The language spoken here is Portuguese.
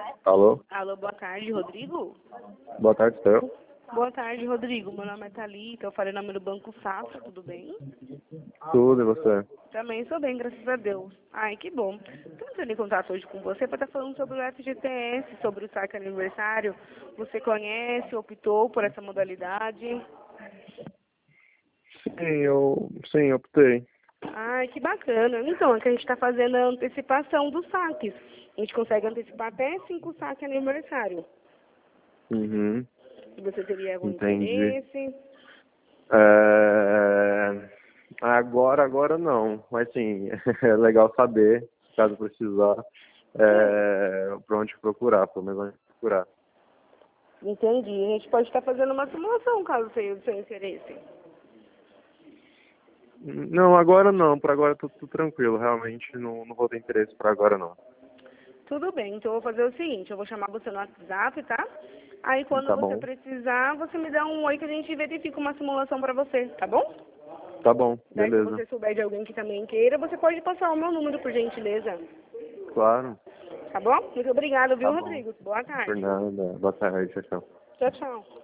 Alô? Alô, boa tarde, Rodrigo? Boa tarde, senhor. Boa tarde, Rodrigo. Meu nome é Thalita, eu falei o nome do Banco Safra, tudo bem? Tudo, e você? Também estou bem, graças a Deus. Ai, que bom. Estou entrando em contato hoje com você para estar falando sobre o FGTS, sobre o saque aniversário. Você conhece, optou por essa modalidade? Sim, optei. Ai, que bacana. Então, é que a gente está fazendo a antecipação dos saques. A gente consegue antecipar até 5 saques aniversário. Uhum, Se você teria algum entendi. interesse. Agora não, mas sim, é legal saber, caso precisar, para onde procurar, pelo menos onde procurar. Entendi. A gente pode estar fazendo uma simulação, caso seja do seu interesse. Não, agora não, por agora tô tranquilo, realmente não vou ter interesse por agora não. Tudo bem, então eu vou fazer o seguinte, eu vou chamar você no WhatsApp, tá? Aí quando Tá você bom, precisar, você me dá um oi que a gente verifica uma simulação pra você, tá bom? tá bom, Daí se beleza. você souber de alguém que também queira, você pode passar o meu número, por gentileza. Claro, Tá bom? Muito obrigada, tá viu, bom. Rodrigo? Boa Por tarde. nada, boa tarde, tchau, tchau. Tchau, tchau.